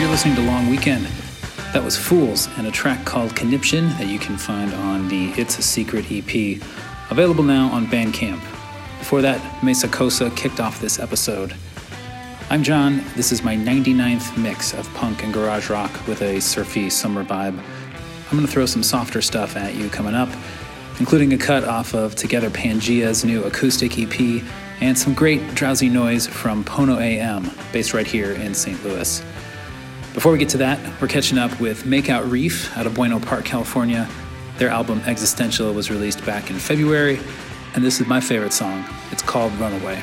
You're listening to Long Weekend. That was Fools and a track called Conniption that you can find on the It's a Secret EP, available now on Bandcamp. Before that, Mesa Cosa kicked off this episode. I'm John. This is my 99th mix of punk and garage rock with a surfy summer vibe. I'm going to throw some softer stuff at you coming up, including a cut off of Together Pangea's new acoustic EP and some great drowsy noise from Pono AM, based right here in St. Louis. Before we get to that, we're catching up with Makeout Reef out of Bueno Park, California. Their album Existential was released back in February, and this is my favorite song. It's called Runaway.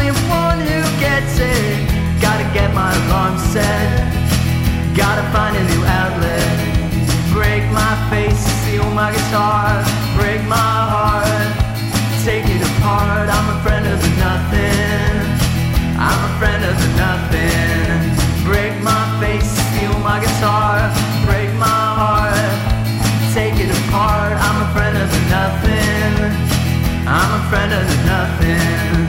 Gotta find an friend of the nothing.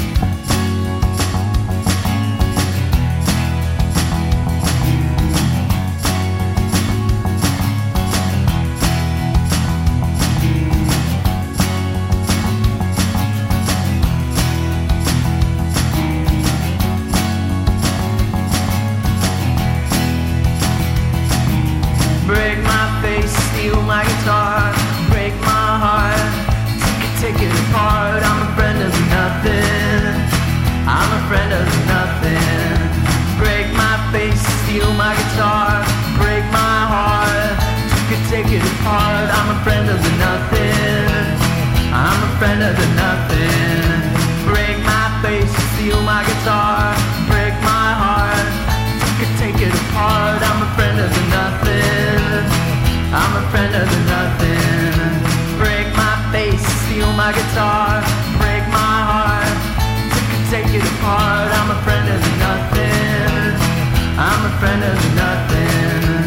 Break my face, steal my guitar, break my heart, take it apart. I'm a friend of nothing. I'm a friend of nothing. Break my face, steal my guitar, break my heart, take it apart. I'm a friend of nothing. I'm a friend of nothing. Break my face, steal my guitar, break my heart, take it apart. I'm a friend of nothing. I'm a friend of nothing. Break my face, steal my guitar, break my heart, take it apart. I'm a friend of nothing. I'm a friend of nothing.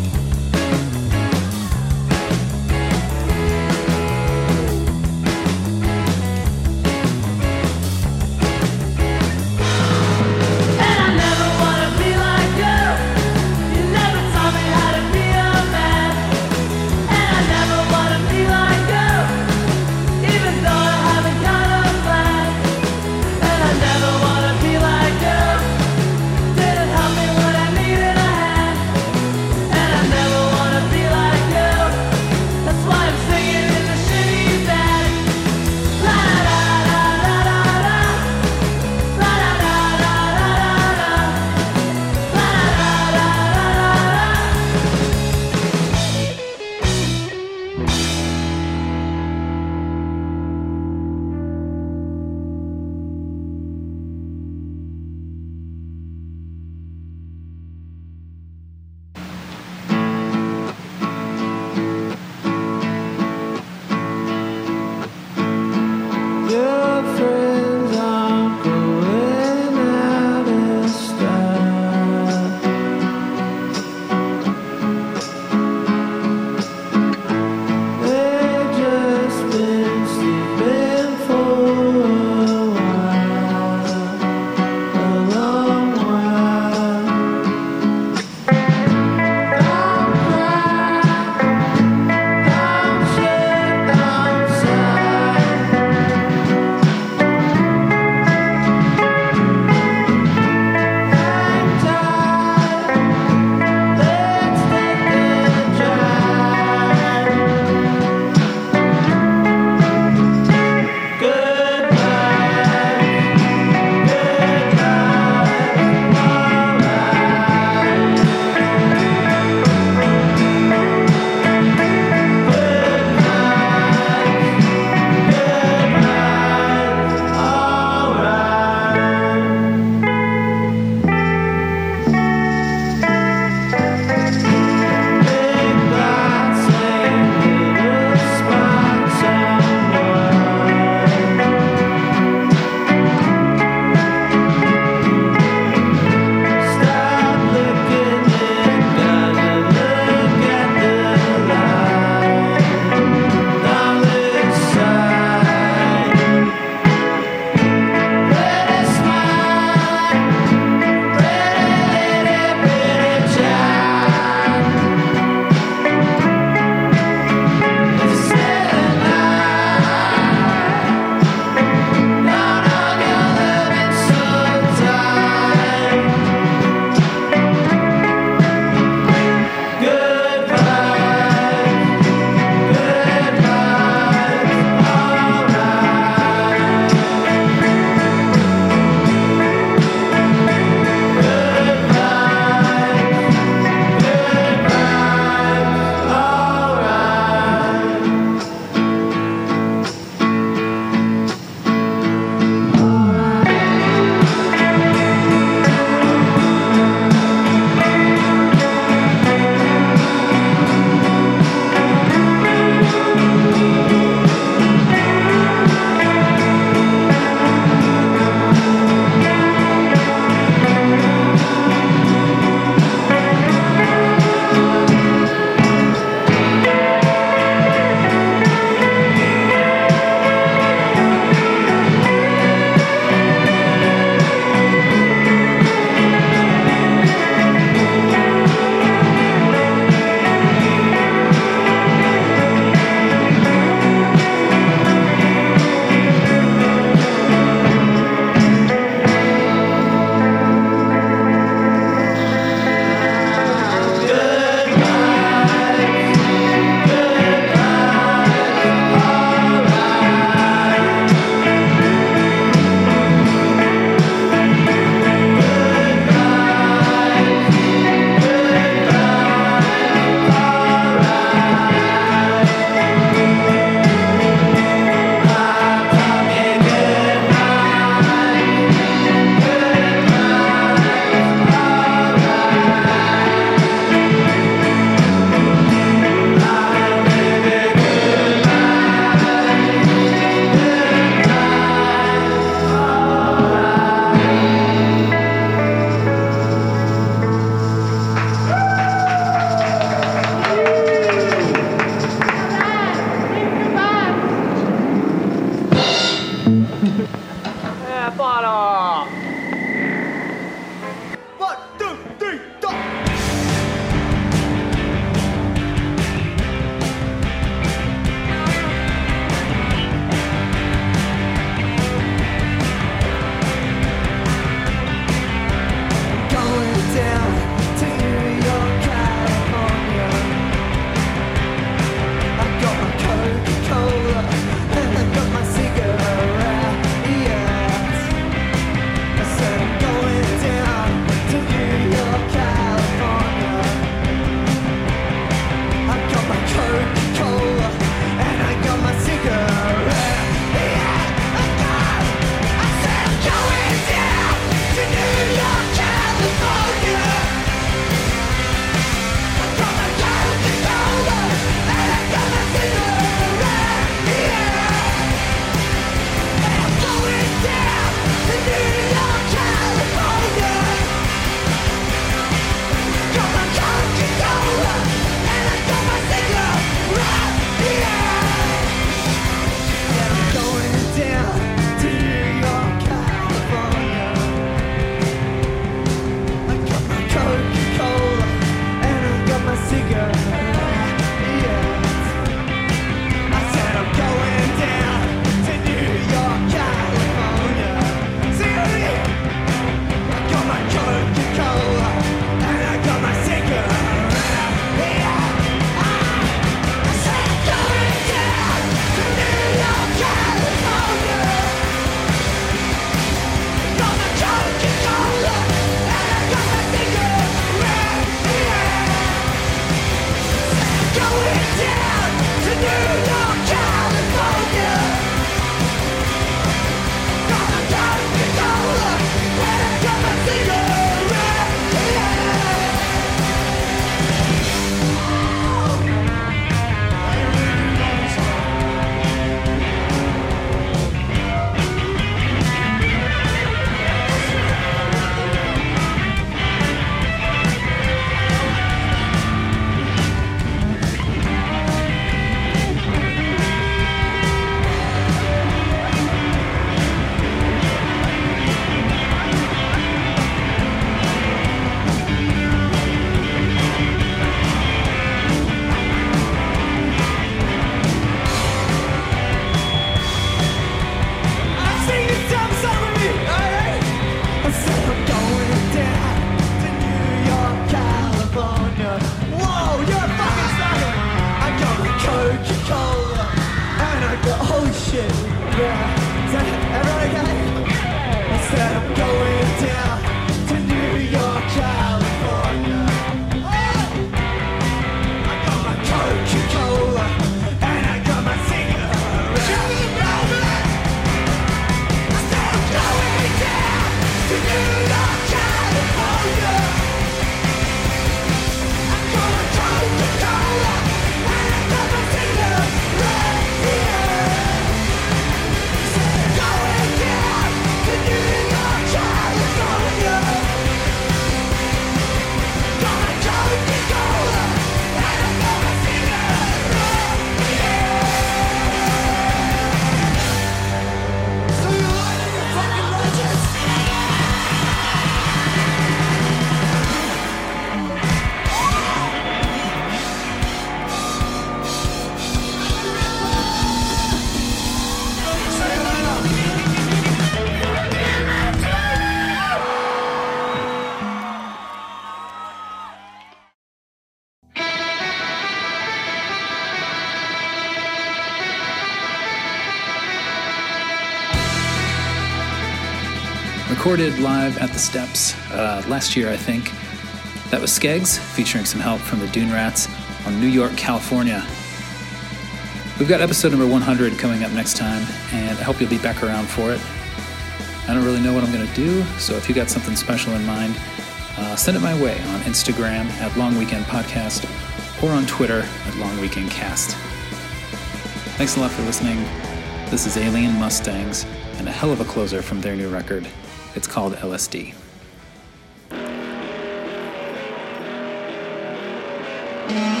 Recorded live at the Steps last year, I think. That was Skeggs, featuring some help from the Dune Rats on New York, California. We've got episode number 100 coming up next time, and I hope you'll be back around for it. I don't really know what I'm going to do, so if you got something special in mind, send it my way on Instagram at Long Weekend Podcast or on Twitter at Long Weekend Cast. Thanks a lot for listening. This is Alien Mustangs, and a hell of a closer from their new record. It's called LSD. Mm-hmm.